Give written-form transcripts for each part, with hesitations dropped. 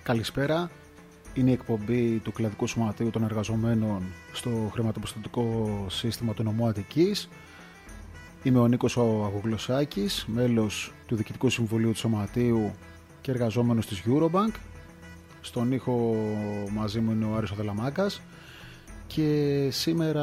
Καλησπέρα. Είναι η εκπομπή του Κλαδικού Σωματείου των Εργαζομένων στο χρηματοπιστωτικό σύστημα του νομού Αττικής. Είμαι ο Νίκος ο Αγουγλωσσάκης, μέλος του Διοικητικού Συμβουλίου του Σωματείου και εργαζόμενος της Eurobank. Στον ήχο μαζί μου είναι ο Άρης ο Δελαμάκας και σήμερα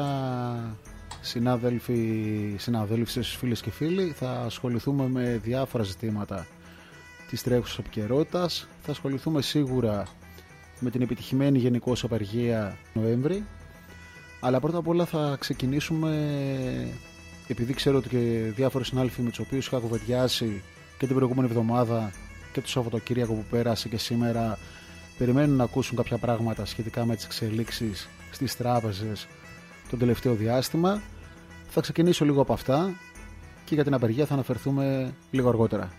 συναδέλφοι, φίλες και φίλοι, θα ασχοληθούμε με διάφορα ζητήματα της τρέχουσας επικαιρότητας. Θα ασχοληθούμε σίγουρα με την επιτυχημένη γενικώς απεργία Νοέμβρη, αλλά πρώτα απ' όλα θα ξεκινήσουμε, επειδή ξέρω ότι και διάφοροι συνάδελφοι με τους οποίους είχα κουβεντιάσει και την προηγούμενη εβδομάδα και το Σαββατοκύριακο που πέρασε και σήμερα περιμένουν να ακούσουν κάποια πράγματα σχετικά με τις εξελίξεις στις τράπεζες τον τελευταίο διάστημα. Θα ξεκινήσω λίγο από αυτά και για την απεργία θα αναφερθούμε λίγο αργότερα.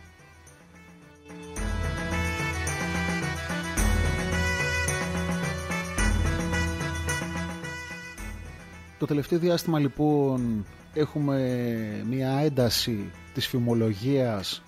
Το τελευταίο διάστημα λοιπόν έχουμε μια ένταση της φημολογίας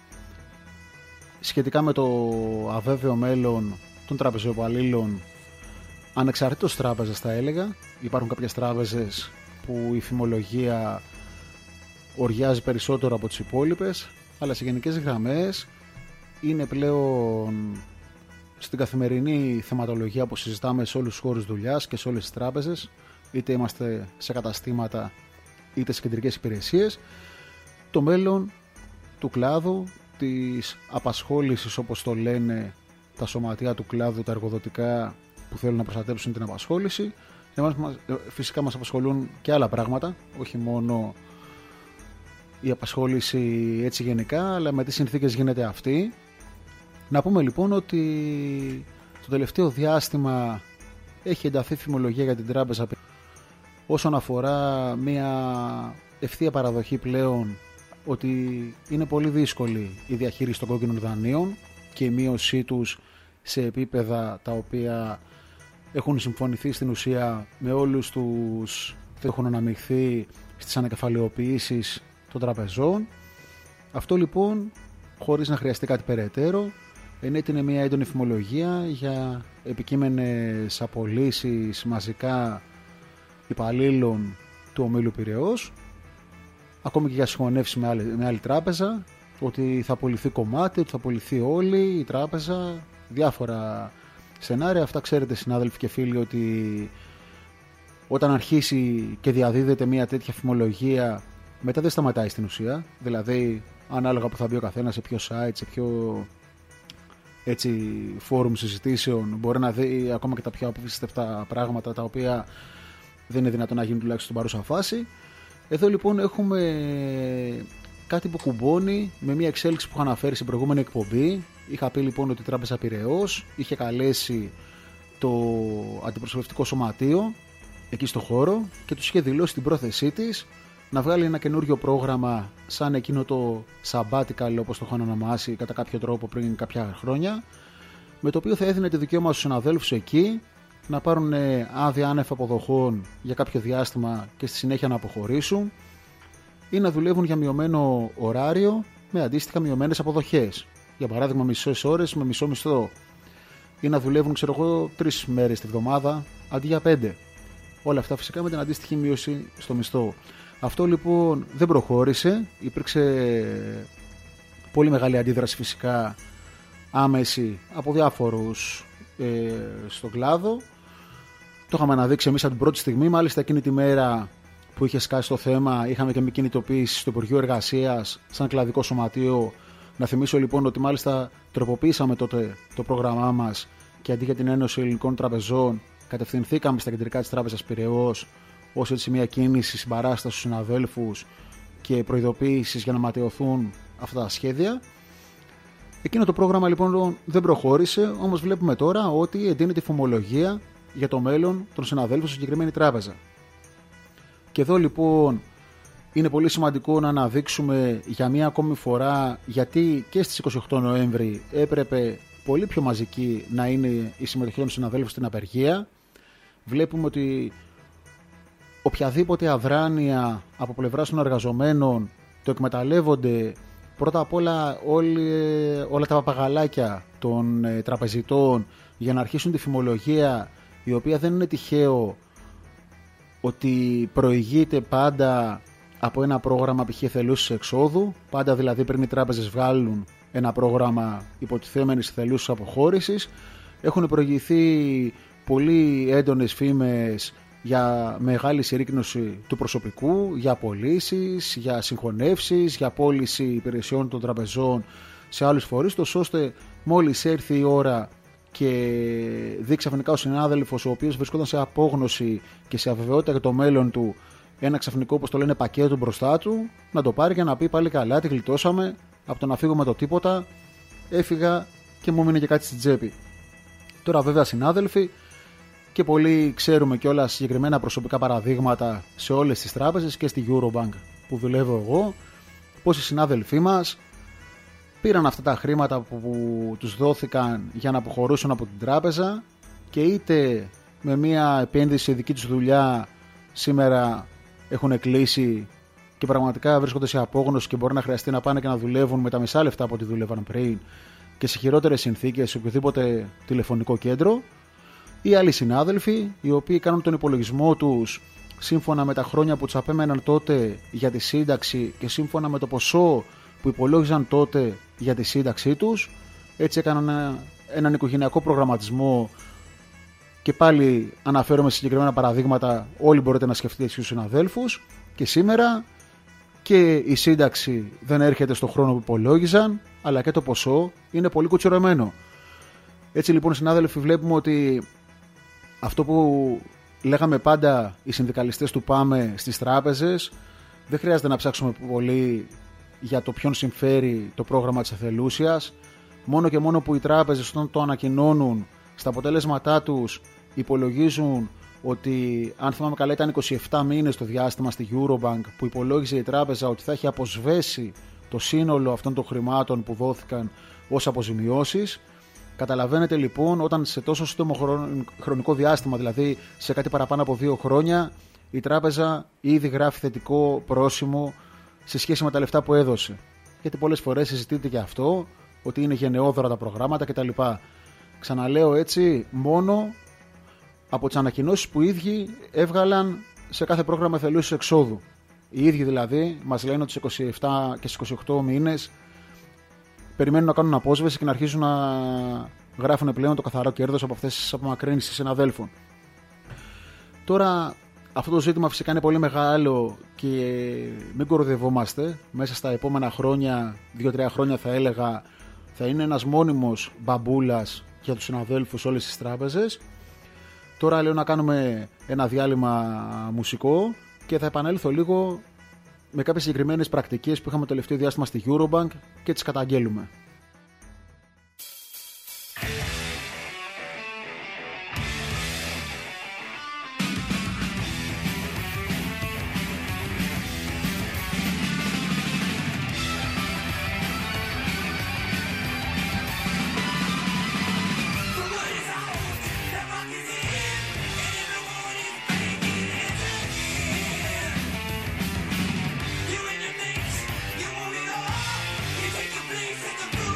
σχετικά με το αβέβαιο μέλλον των τραπεζοϊπαλλήλων, ανεξαρτήτως τράπεζας θα έλεγα. Υπάρχουν κάποιες τράπεζες που η φημολογία οριάζει περισσότερο από τις υπόλοιπες, αλλά σε γενικές γραμμές είναι πλέον στην καθημερινή θεματολογία που συζητάμε σε όλους τους χώρους δουλειάς και σε όλες τις τράπεζες, είτε είμαστε σε καταστήματα είτε σε κεντρικές υπηρεσίες, το μέλλον του κλάδου, της απασχόλησης όπως το λένε τα σωματεία του κλάδου, τα εργοδοτικά που θέλουν να προστατεύσουν την απασχόληση. Φυσικά μας απασχολούν και άλλα πράγματα, όχι μόνο η απασχόληση έτσι γενικά, αλλά με τι συνθήκες γίνεται αυτή. Να πούμε λοιπόν ότι το τελευταίο διάστημα έχει ενταθεί φημολογία για την τράπεζα όσον αφορά μια ευθεία παραδοχή πλέον ότι είναι πολύ δύσκολη η διαχείριση των κόκκινων δανείων και η μείωσή τους σε επίπεδα τα οποία έχουν συμφωνηθεί στην ουσία με όλους τους που έχουν αναμειχθεί στις ανακεφαλαιοποιήσεις των τραπεζών. Αυτό λοιπόν, χωρίς να χρειαστεί κάτι περαιτέρω, ενέτεινε μια έντονη φημολογία για επικείμενες απολύσεις μαζικά υπαλλήλων του ομίλου Πειραιώς, ακόμη και για συγχωνεύσεις με άλλη τράπεζα, ότι θα απολυθεί κομμάτι, ότι θα απολυθεί όλη η τράπεζα, διάφορα σενάρια. Αυτά ξέρετε συνάδελφοι και φίλοι, ότι όταν αρχίσει και διαδίδεται μια τέτοια φημολογία, μετά δεν σταματάει στην ουσία. Δηλαδή ανάλογα που θα μπει ο καθένας, σε ποιο site, σε ποιο φόρουμ συζητήσεων, μπορεί να δει ακόμα και τα πιο απίστευτα πράγματα τα οποία δεν είναι δυνατόν να γίνουν τουλάχιστον στην παρούσα φάση. Εδώ λοιπόν έχουμε κάτι που κουμπώνει με μια εξέλιξη που είχα αναφέρει στην προηγούμενη εκπομπή. Είχα πει λοιπόν ότι η Τράπεζα Πειραιώς είχε καλέσει το αντιπροσωπευτικό σωματείο εκεί στο χώρο και τους είχε δηλώσει την πρόθεσή της να βγάλει ένα καινούριο πρόγραμμα σαν εκείνο το sabbatical, όπως το είχαν ονομάσει κατά κάποιο τρόπο πριν κάποια χρόνια, με το οποίο θα έδινε τη δικαίωμα στους συναδέλφους εκεί να πάρουν άδεια άνευ αποδοχών για κάποιο διάστημα και στη συνέχεια να αποχωρήσουν ή να δουλεύουν για μειωμένο ωράριο με αντίστοιχα μειωμένες αποδοχές. Για παράδειγμα, μισές ώρες με μισό μισθό, ή να δουλεύουν, 3 μέρες τη βδομάδα αντί για 5. Όλα αυτά φυσικά με την αντίστοιχη μείωση στο μισθό. Αυτό λοιπόν δεν προχώρησε. Υπήρξε πολύ μεγάλη αντίδραση φυσικά άμεση από διάφορους στον κλάδο. Το είχαμε αναδείξει εμείς από την πρώτη στιγμή. Μάλιστα εκείνη τη μέρα που είχε σκάσει το θέμα, είχαμε και μια κινητοποίηση στο Υπουργείο Εργασίας σαν κλαδικό σωματείο. Να θυμίσω λοιπόν ότι μάλιστα τροποποίησαμε τότε το πρόγραμμά μας και αντί για την Ένωση Ελληνικών Τραπεζών κατευθυνθήκαμε στα κεντρικά της Τράπεζας Πειραιώς ως έτσι μια κίνηση συμπαράστασης στους συναδέλφους και προειδοποίησης για να ματαιωθούν αυτά τα σχέδια. Εκείνο το πρόγραμμα λοιπόν δεν προχώρησε, όμως βλέπουμε τώρα ότι εντείνεται η φημολογία για το μέλλον των συναδέλφων στη συγκεκριμένη τράπεζα. Και εδώ λοιπόν είναι πολύ σημαντικό να αναδείξουμε για μία ακόμη φορά γιατί και στις 28 Νοέμβρη έπρεπε πολύ πιο μαζική να είναι η συμμετοχή των συναδέλφων στην απεργία. Βλέπουμε ότι οποιαδήποτε αδράνεια από πλευράς των εργαζομένων το εκμεταλλεύονται Πρώτα απ' όλα τα παπαγαλάκια των τραπεζιτών για να αρχίσουν τη φημολογία, η οποία δεν είναι τυχαίο ότι προηγείται πάντα από ένα πρόγραμμα π.χ. εθελούσης εξόδου. Πάντα δηλαδή πριν οι τράπεζες βγάλουν ένα πρόγραμμα υποτιθέμενης εθελούσης αποχώρησης, έχουν προηγηθεί πολύ έντονες φήμες για μεγάλη συρρίκνωση του προσωπικού, για πωλήσεις, για συγχωνεύσεις, για πώληση υπηρεσιών των τραπεζών σε άλλους φορείς, τόσο ώστε μόλις έρθει η ώρα και δει ξαφνικά ο συνάδελφος, ο οποίος βρισκόταν σε απόγνωση και σε αβεβαιότητα για το μέλλον του, ένα ξαφνικό, όπως το λένε, πακέτο μπροστά του, να το πάρει και να πει πάλι καλά, τη γλιτώσαμε από το να φύγω με το τίποτα, έφυγα και μου μείνει και κάτι στην τσέπη. Τώρα βέβαια, συνάδελφοι, και πολλοί ξέρουμε και όλα συγκεκριμένα προσωπικά παραδείγματα σε όλες τις τράπεζες και στη Eurobank που δουλεύω εγώ, πως οι συνάδελφοί μας πήραν αυτά τα χρήματα που τους δόθηκαν για να αποχωρούσαν από την τράπεζα και είτε με μια επένδυση σε δική τους δουλειά σήμερα έχουν κλείσει και πραγματικά βρίσκονται σε απόγνωση και μπορεί να χρειαστεί να πάνε και να δουλεύουν με τα μισά λεφτά από ό,τι δούλευαν πριν και σε χειρότερες συνθήκες σε οποιοδήποτε τηλεφωνικό κέντρο, ή άλλοι συνάδελφοι οι οποίοι κάνουν τον υπολογισμό τους σύμφωνα με τα χρόνια που τους απέμεναν τότε για τη σύνταξη και σύμφωνα με το ποσό που υπολόγιζαν τότε για τη σύνταξή τους. Έτσι έκαναν έναν οικογενειακό προγραμματισμό και πάλι αναφέρομαι σε συγκεκριμένα παραδείγματα, όλοι μπορείτε να σκεφτείτε εσείς τους συναδέλφους, και σήμερα και η σύνταξη δεν έρχεται στο χρόνο που υπολόγιζαν, αλλά και το ποσό είναι πολύ κουτσουρεμένο. Έτσι λοιπόν, συνάδελφοι, βλέπουμε ότι αυτό που λέγαμε πάντα οι συνδικαλιστές του ΠΑΜΕ στις τράπεζες, δεν χρειάζεται να ψάξουμε πολύ για το ποιον συμφέρει το πρόγραμμα της εθελούσιας. Μόνο και μόνο που οι τράπεζες όταν το ανακοινώνουν στα αποτέλεσματά τους υπολογίζουν ότι, αν θυμάμαι καλά, ήταν 27 μήνες το διάστημα στη Eurobank που υπολόγιζε η τράπεζα ότι θα έχει αποσβέσει το σύνολο αυτών των χρημάτων που δόθηκαν ως αποζημιώσεις. Καταλαβαίνετε λοιπόν, όταν σε τόσο σύντομο χρονικό διάστημα, δηλαδή σε κάτι παραπάνω από 2 χρόνια, η τράπεζα ήδη γράφει θετικό πρόσημο σε σχέση με τα λεφτά που έδωσε. Γιατί πολλές φορές συζητείται και αυτό, ότι είναι γενναιόδωρα τα προγράμματα κτλ. Ξαναλέω έτσι, μόνο από τις ανακοινώσεις που οι ίδιοι έβγαλαν σε κάθε πρόγραμμα εθελούσης εξόδου. Οι ίδιοι δηλαδή μας λένε ότι σε 27 και στις 28 μήνες περιμένουν να κάνουν απόσβεση και να αρχίσουν να γράφουν πλέον το καθαρό κέρδος από αυτές τις απομακρύνσεις συναδέλφων. Τώρα, αυτό το ζήτημα φυσικά είναι πολύ μεγάλο και μην κοροϊδευόμαστε. Μέσα στα επόμενα χρόνια, 2-3 χρόνια θα έλεγα, θα είναι ένας μόνιμος μπαμπούλας για τους συναδέλφους όλες τις τράπεζες. Τώρα λέω να κάνουμε ένα διάλειμμα μουσικό και θα επανέλθω λίγο με κάποιες συγκεκριμένες πρακτικές που είχαμε το τελευταίο διάστημα στη Eurobank και τις καταγγέλουμε. You and your mates, you move it all. You take your place at the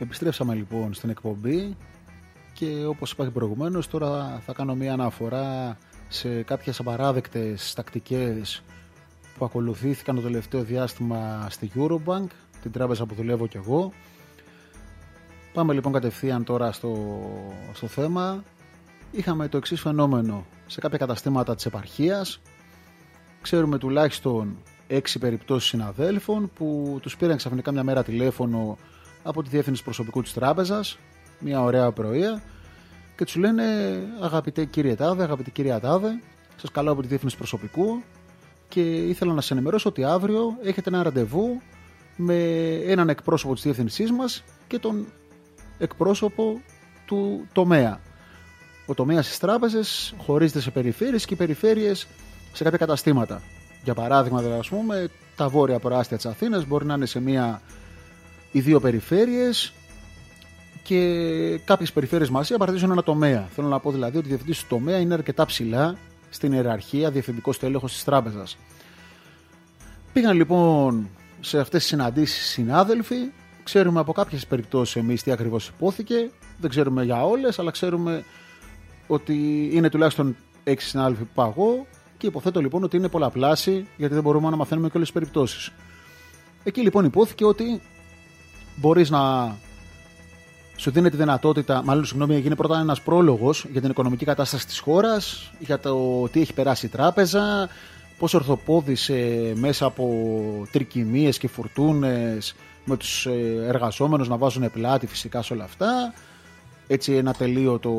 Επιστρέψαμε λοιπόν στην εκπομπή και όπως είπα και προηγουμένως, τώρα θα κάνω μια αναφορά σε κάποιες απαράδεκτες τακτικές που ακολουθήθηκαν το τελευταίο διάστημα στη Eurobank, την τράπεζα που δουλεύω κι εγώ. Πάμε λοιπόν κατευθείαν τώρα στο θέμα. Είχαμε το εξής φαινόμενο σε κάποια καταστήματα της επαρχίας. Ξέρουμε τουλάχιστον 6 περιπτώσεις συναδέλφων που τους πήραν ξαφνικά μια μέρα τηλέφωνο από τη διεύθυνση προσωπικού της τράπεζας, μια ωραία πρωία, και τους λένε: αγαπητέ κύριε Τάδε, αγαπητή κυρία Τάδε, σας καλώ από τη διεύθυνση προσωπικού και ήθελα να σας ενημερώσω ότι αύριο έχετε ένα ραντεβού με έναν εκπρόσωπο της διεύθυνσής μας και τον εκπρόσωπο του τομέα. Ο τομέας στις τράπεζες χωρίζεται σε περιφέρειες και οι περιφέρειες σε κάποια καταστήματα. Για παράδειγμα, δηλαδή, ας πούμε, τα βόρεια προάστια της Αθήνας μπορεί να είναι σε μία ή δύο περιφέρειες και κάποιες περιφέρειες μαζί απαρτίζουν ένα τομέα. Θέλω να πω δηλαδή ότι ο διευθυντής του τομέα είναι αρκετά ψηλά στην ιεραρχία διευθυντικός τέλεχος της τράπεζας. Πήγαν λοιπόν σε αυτές τις συναντήσεις συνάδελφοι. Ξέρουμε από κάποιες περιπτώσεις εμείς τι ακριβώς υπόθηκε. Δεν ξέρουμε για όλες, αλλά ξέρουμε ότι είναι τουλάχιστον 6 συνάδελφοι που πάω εγώ και υποθέτω λοιπόν ότι είναι πολλαπλάσιοι, γιατί δεν μπορούμε να μαθαίνουμε και όλες τις περιπτώσεις. Εκεί λοιπόν υπόθηκε ότι μπορείς να σου δίνει τη δυνατότητα, γίνει πρώτα ένας πρόλογος για την οικονομική κατάσταση της χώρας, για το τι έχει περάσει η τράπεζα, πώς ορθοπόδησε μέσα από τρικυμίες και φουρτούνες με τους εργαζόμενους να βάζουν πλάτη φυσικά σε όλα αυτά. Έτσι ένα τελείωτο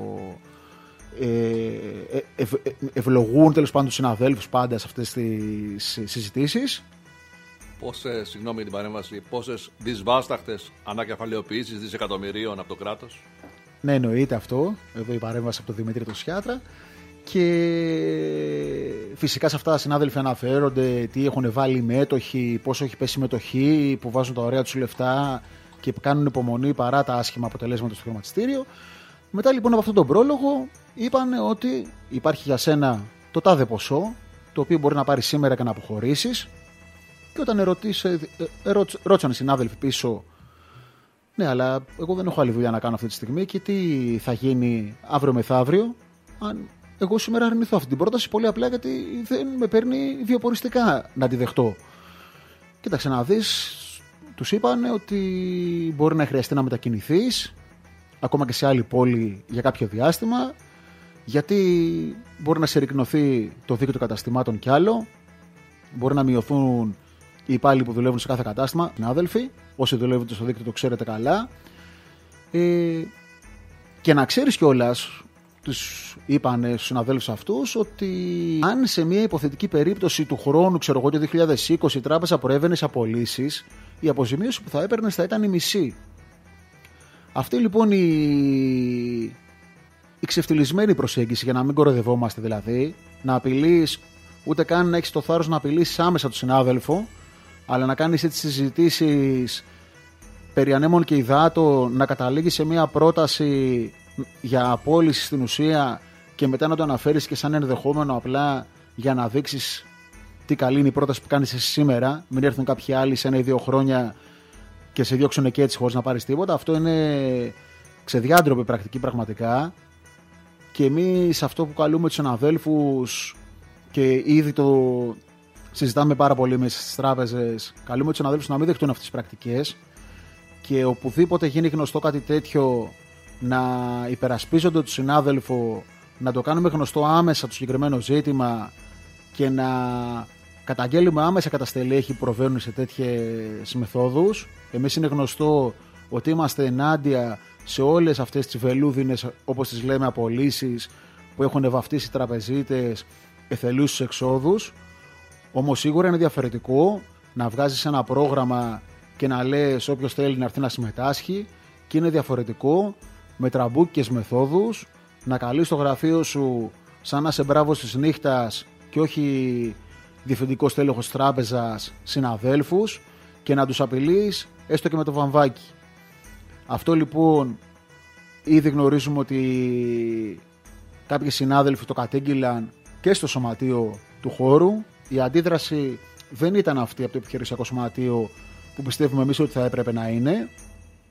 ευλογούν τέλος πάντων τους συναδέλφους πάντα σε αυτές τις συζητήσεις. Συγγνώμη για την παρέμβαση, πόσες δυσβάσταχτες ανακεφαλαιοποιήσεις δισεκατομμυρίων από το κράτος. Ναι, εννοείται αυτό. Εδώ η παρέμβαση από τον Δημήτρη τον Σιάτρα. Και φυσικά σε αυτά τα συνάδελφοι αναφέρονται τι έχουν βάλει οι μέτοχοι, πόσο έχει πέσει η μετοχή, που βάζουν τα ωραία τους λεφτά και κάνουν υπομονή παρά τα άσχημα αποτελέσματα στο χρηματιστήριο. Μετά λοιπόν από αυτόν τον πρόλογο είπαν ότι υπάρχει για σένα το τάδε ποσό, το οποίο μπορεί να πάρει σήμερα και να αποχωρήσεις. Και όταν ρώτησαν οι συνάδελφοι πίσω, ναι, αλλά εγώ δεν έχω άλλη δουλειά να κάνω αυτή τη στιγμή και τι θα γίνει αύριο μεθαύριο, αν εγώ σήμερα αρνηθώ αυτή την πρόταση, πολύ απλά γιατί δεν με παίρνει βιοποριστικά να τη δεχτώ. Κοίταξε να δεις, τους είπαν ότι μπορεί να χρειαστεί να μετακινηθείς ακόμα και σε άλλη πόλη για κάποιο διάστημα, γιατί μπορεί να συρρικνωθεί το δίκτυο καταστημάτων κι άλλο, μπορεί να μειωθούν οι υπάλληλοι που δουλεύουν σε κάθε κατάστημα, συνάδελφοι, όσοι δουλεύουν στο δίκτυο το ξέρετε καλά. Και να ξέρεις κιόλας, τους είπαν στους συναδέλφους αυτούς, ότι αν σε μια υποθετική περίπτωση του χρόνου, ξέρω εγώ, το 2020, η τράπεζα προέβαινε σε απολύσεις, η αποζημίωση που θα έπαιρνες θα ήταν η μισή. Αυτή λοιπόν η ξεφτυλισμένη προσέγγιση, για να μην κοροϊδευόμαστε δηλαδή, να απειλείς, ούτε καν να έχεις το θάρρος να απειλήσεις άμεσα τον συνάδελφο, αλλά να κάνεις έτσι συζητήσεις περί ανέμων και υδάτων, να καταλήγεις σε μια πρόταση για απόλυση στην ουσία και μετά να το αναφέρεις και σαν ενδεχόμενο απλά για να δείξεις τι καλή είναι η πρόταση που κάνεις εσύ σήμερα, μην έρθουν κάποιοι άλλοι σε 1 ή 2 χρόνια και σε διώξουν και έτσι χωρίς να πάρεις τίποτα. Αυτό είναι ξεδιάντροπη πρακτική πραγματικά, και εμείς αυτό που καλούμε τους συναδέλφους, και ήδη το συζητάμε πάρα πολύ μέσα στις τράπεζες, καλούμε τους συναδέλφους να μην δεχτούν αυτές τις πρακτικές και οπουδήποτε γίνει γνωστό κάτι τέτοιο να υπερασπίζονται τον συνάδελφο, να το κάνουμε γνωστό άμεσα το συγκεκριμένο ζήτημα και να καταγγέλουμε άμεσα κατά στελέχη που προβαίνουν σε τέτοιες μεθόδους. Εμείς είναι γνωστό ότι είμαστε ενάντια σε όλες αυτές τις βελούδινες, όπως τις λέμε, απολύσεις που έχουν βαφτίσει τραπεζίτες εθελούσους εξόδους. Όμως σίγουρα είναι διαφορετικό να βγάζεις ένα πρόγραμμα και να λες όποιος θέλει να έρθει να συμμετάσχει, και είναι διαφορετικό με τραμπούκες μεθόδους να καλείς το γραφείο σου σαν να είσαι μπράβος της νύχτας και όχι διευθυντικός τέλεχος τράπεζας συναδέλφους και να τους απειλείς έστω και με το βαμβάκι. Αυτό λοιπόν ήδη γνωρίζουμε ότι κάποιοι συνάδελφοι το κατήγγυλαν και στο σωματείο του χώρου. Η αντίδραση δεν ήταν αυτή από το επιχειρησιακό σωματείο που πιστεύουμε εμείς ότι θα έπρεπε να είναι.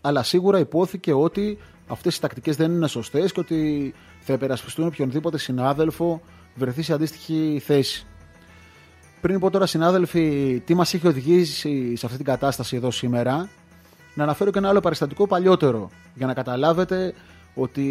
αλλά σίγουρα υπόθηκε ότι αυτές οι τακτικές δεν είναι σωστές και ότι θα υπερασπιστούν οποιονδήποτε συνάδελφο βρεθεί σε αντίστοιχη θέση. Πριν πω τώρα, συνάδελφοι, τι μας έχει οδηγήσει σε αυτή την κατάσταση εδώ σήμερα, να αναφέρω και ένα άλλο περιστατικό παλιότερο, για να καταλάβετε ότι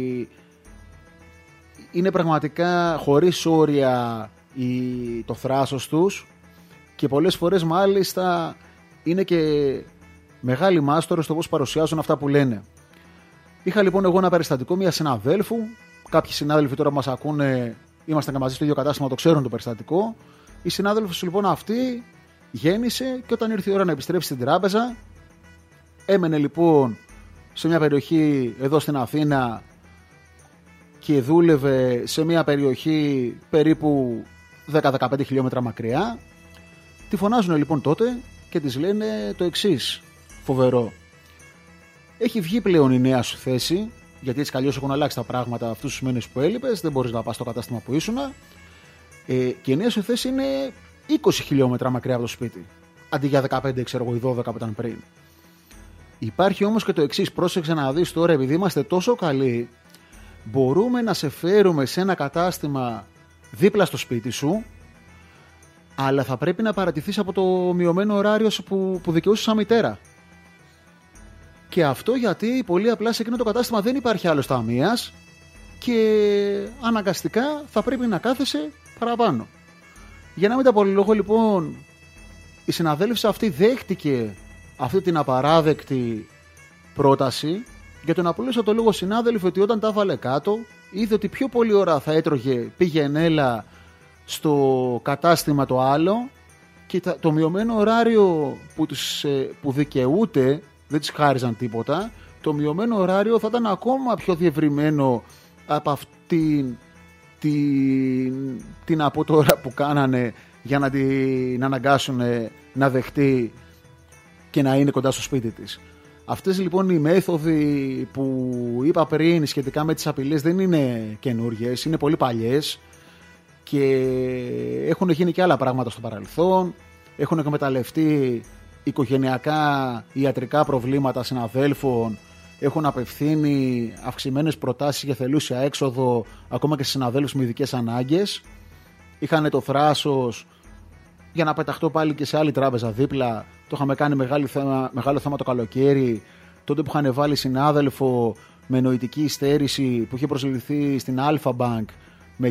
είναι πραγματικά χωρίς όρια το θράσος τους και πολλές φορές μάλιστα είναι και μεγάλοι μάστορες στο πώς παρουσιάζουν αυτά που λένε. Είχα λοιπόν εγώ ένα περιστατικό μια συναδέλφου. Κάποιοι συνάδελφοι τώρα που μας ακούνε, ήμασταν και μαζί στο ίδιο κατάστημα, το ξέρουν το περιστατικό. Η συνάδελφος λοιπόν αυτή γέννησε και όταν ήρθε η ώρα να επιστρέψει στην τράπεζα, έμενε λοιπόν σε μια περιοχή εδώ στην Αθήνα και δούλευε σε μια περιοχή περίπου 10-15 χιλιόμετρα μακριά. Τη φωνάζουν λοιπόν τότε και της λένε το εξής φοβερό: έχει βγει πλέον η νέα σου θέση, γιατί έτσι καλλιώς έχουν αλλάξει τα πράγματα αυτούς τους μήνες που έλειπες, δεν μπορείς να πας στο κατάστημα που ήσουν, και η νέα σου θέση είναι 20 χιλιόμετρα μακριά από το σπίτι, αντί για 15 ξέρω εγώ ή 12 που ήταν πριν. Υπάρχει όμως και το εξής, πρόσεξε να δεις τώρα, επειδή είμαστε τόσο καλοί, μπορούμε να σε φέρουμε σε ένα κατάστημα δίπλα στο σπίτι σου, αλλά θα πρέπει να παρατηθείς από το μειωμένο ωράριο που δικαιούσες σαν μητέρα. Και αυτό γιατί πολύ απλά σε εκείνο το κατάστημα δεν υπάρχει άλλος ταμείας και αναγκαστικά θα πρέπει να κάθεσαι παραπάνω. Για να μην τα πολυλογώ λοιπόν, η συναδέλφισσα αυτή δέχτηκε αυτή την απαράδεκτη πρόταση, για τον απλούστατο λόγο, συνάδελφοι, ότι όταν τα βάλε κάτω είδε ότι πιο πολλή ώρα θα έτρωγε πήγαινέλα στο κατάστημα το άλλο και το μειωμένο ωράριο που δικαιούται, δεν της χάριζαν τίποτα, το μειωμένο ωράριο θα ήταν ακόμα πιο διευρυμένο από αυτήν την από τώρα που κάνανε για να την αναγκάσουν να δεχτεί και να είναι κοντά στο σπίτι της. Αυτές λοιπόν οι μέθοδοι που είπα πριν σχετικά με τις απειλές δεν είναι καινούργιες, είναι πολύ παλιές και έχουν γίνει και άλλα πράγματα στο παρελθόν. Έχουν εκμεταλλευτεί οικογενειακά ιατρικά προβλήματα συναδέλφων, έχουν απευθύνει αυξημένες προτάσεις για θελούσια έξοδο ακόμα και σε συναδέλφους με ειδικές ανάγκες. Είχαν το θράσος, για να πεταχτώ πάλι και σε άλλη τράπεζα δίπλα, το είχαμε κάνει μεγάλο θέμα το καλοκαίρι, τότε που είχαν βάλει συνάδελφο με νοητική υστέρηση που είχε προσληφθεί στην Alpha Bank με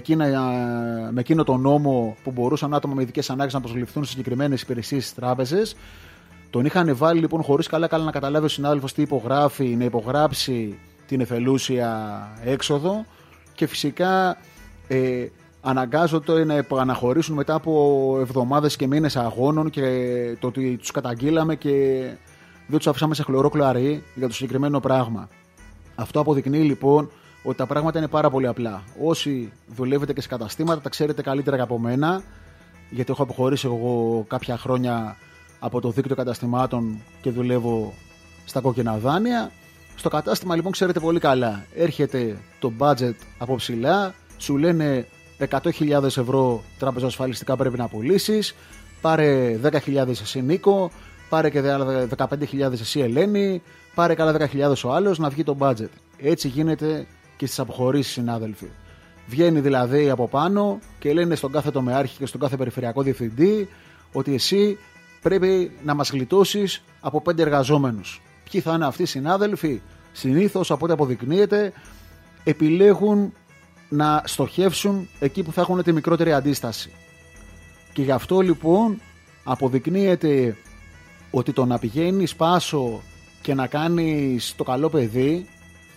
εκείνο το νόμο που μπορούσαν άτομα με ειδικές ανάγκες να προσληφθούν σε συγκεκριμένες υπηρεσίες στις τράπεζες. Τον είχαν βάλει λοιπόν χωρίς καλά να καταλάβει ο συνάδελφος τι υπογράφει, να υπογράψει την εθελούσια έξοδο και φυσικά αναγκάζονται να επαναχωρήσουν μετά από εβδομάδες και μήνες αγώνων και το ότι τους καταγγείλαμε και δεν τους αφήσαμε σε χλωρό κλαρί για το συγκεκριμένο πράγμα. Αυτό αποδεικνύει λοιπόν ότι τα πράγματα είναι πάρα πολύ απλά. Όσοι δουλεύετε και σε καταστήματα τα ξέρετε καλύτερα από μένα, γιατί έχω αποχωρήσει εγώ κάποια χρόνια από το δίκτυο καταστημάτων και δουλεύω στα κόκκινα δάνεια. Στο κατάστημα λοιπόν ξέρετε πολύ καλά, έρχεται το budget από ψηλά, σου λένε 100.000 ευρώ τράπεζα ασφαλιστικά πρέπει να πουλήσεις, πάρε 10.000 εσύ Νίκο, πάρε και 15.000 εσύ Ελένη, πάρε καλά 10.000 ο άλλος, να βγει το budget. Έτσι γίνεται και στις αποχωρήσεις, συνάδελφοι. Βγαίνει δηλαδή από πάνω και λένε στον κάθε τομεάρχη και στον κάθε περιφερειακό διευθυντή ότι εσύ πρέπει να μας γλιτώσεις από 5 εργαζόμενους. Ποιοι θα είναι αυτοί οι συνάδελφοι? Συνήθως, από ό,τι αποδεικνύεται, επιλέγουν να στοχεύσουν εκεί που θα έχουν τη μικρότερη αντίσταση. Και γι' αυτό λοιπόν αποδεικνύεται ότι το να πηγαίνεις πάσο και να κάνεις το καλό παιδί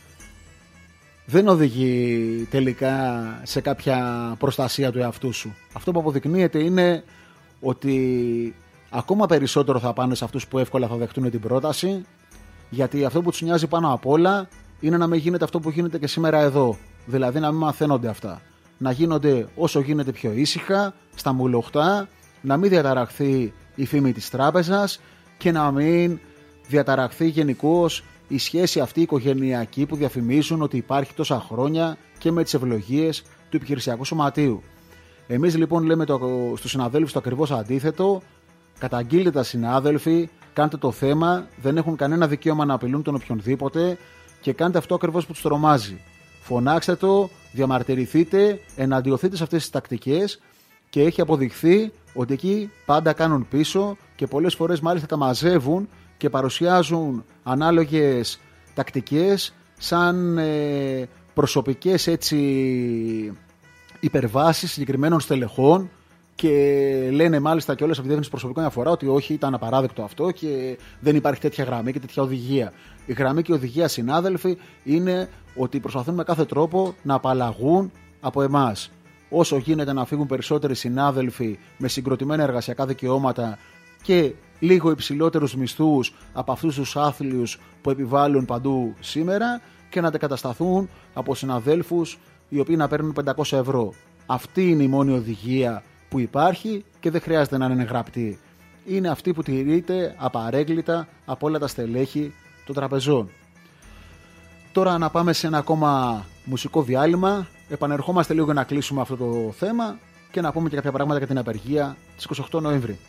δεν οδηγεί τελικά σε κάποια προστασία του εαυτού σου. Αυτό που αποδεικνύεται είναι ότι ακόμα περισσότερο θα πάνε σε αυτούς που εύκολα θα δεχτούν την πρόταση, γιατί αυτό που τους νοιάζει πάνω απ' όλα είναι να μην γίνεται αυτό που γίνεται και σήμερα εδώ. Δηλαδή να μην μαθαίνονται αυτά. Να γίνονται όσο γίνεται πιο ήσυχα, στα μουλοχτά, να μην διαταραχθεί η φήμη της τράπεζας και να μην διαταραχθεί γενικώς η σχέση αυτή οικογενειακή που διαφημίζουν ότι υπάρχει τόσα χρόνια και με τις ευλογίες του επιχειρησιακού σωματείου. Εμείς λοιπόν λέμε στους συναδέλφους το ακριβώς αντίθετο. Καταγγείλτε τα, συνάδελφοι, κάντε το θέμα, δεν έχουν κανένα δικαίωμα να απειλούν τον οποιονδήποτε και κάντε αυτό ακριβώς που τους τρομάζει. Φωνάξτε το, διαμαρτυρηθείτε, εναντιωθείτε σε αυτές τις τακτικές και έχει αποδειχθεί ότι εκεί πάντα κάνουν πίσω και πολλές φορές μάλιστα τα μαζεύουν και παρουσιάζουν ανάλογες τακτικές σαν προσωπικές έτσι υπερβάσεις συγκεκριμένων στελεχών και λένε μάλιστα και όλες από τη διεύθυνση προσωπικών αφορά ότι όχι, ήταν απαράδεκτο αυτό και δεν υπάρχει τέτοια γραμμή και τέτοια οδηγία. Η γραμμή και η οδηγία, συνάδελφοι, είναι ότι προσπαθούν με κάθε τρόπο να απαλλαγούν από εμάς. Όσο γίνεται να φύγουν περισσότεροι συνάδελφοι με συγκροτημένα εργασιακά δικαιώματα και λίγο υψηλότερους μισθούς από αυτούς τους άθλιους που επιβάλλουν παντού σήμερα και να αντικατασταθούν από συναδέλφους οι οποίοι να παίρνουν 500 ευρώ. Αυτή είναι η μόνη οδηγία που υπάρχει και δεν χρειάζεται να είναι γραπτή. Είναι αυτή που τηρείται απαρέγκλητα από όλα τα στελέχη των τραπεζών. Τώρα να πάμε σε ένα ακόμα μουσικό διάλειμμα. Επανερχόμαστε λίγο για να κλείσουμε αυτό το θέμα και να πούμε και κάποια πράγματα για την απεργία της 28 Νοέμβρη.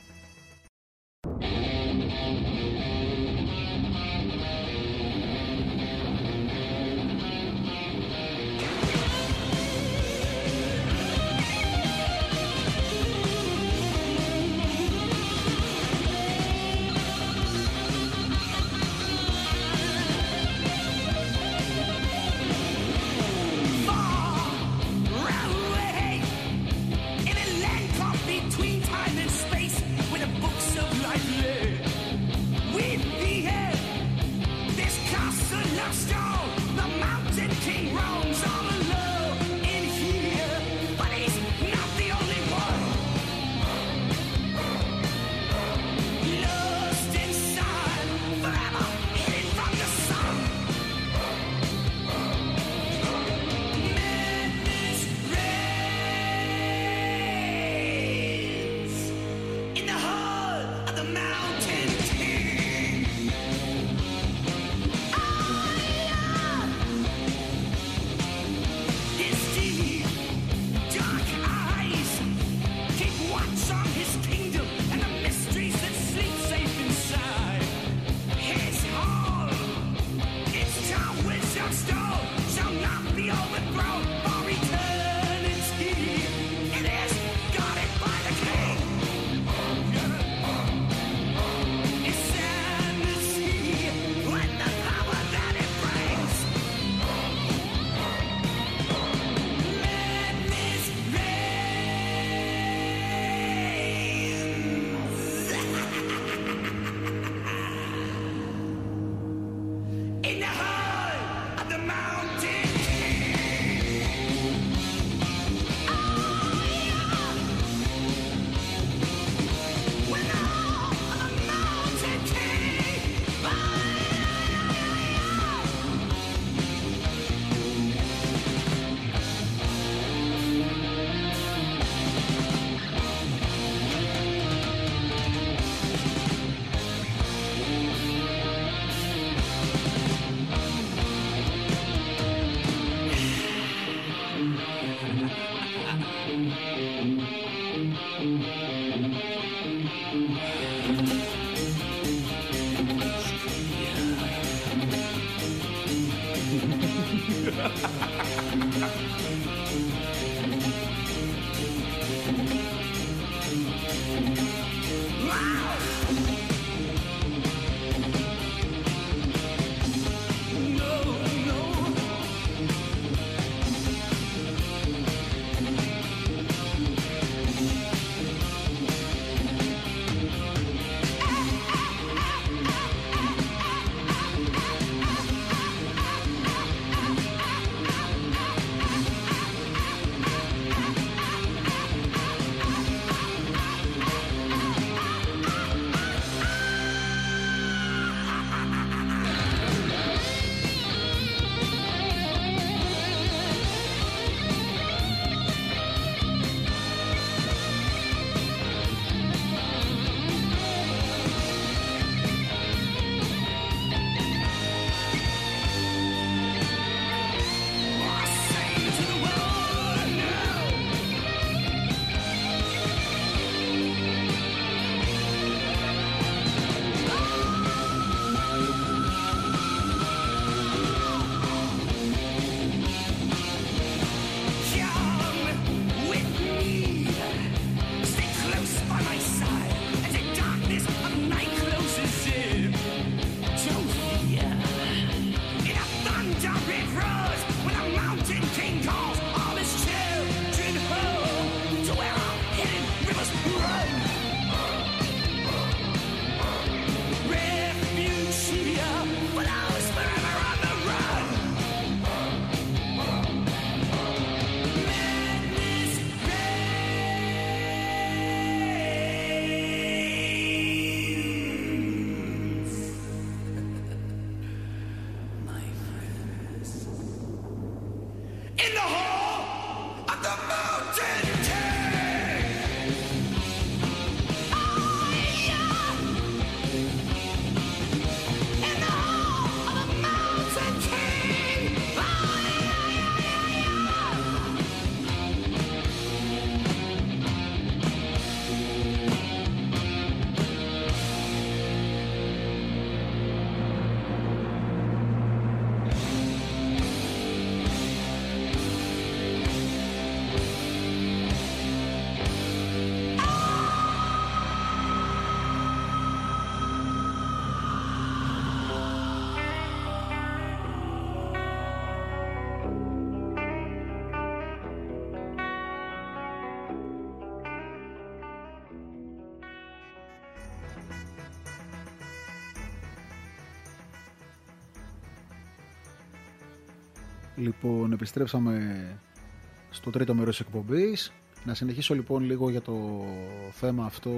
Λοιπόν, επιστρέψαμε στο τρίτο μέρος της εκπομπής. Να συνεχίσω λοιπόν λίγο για το θέμα αυτό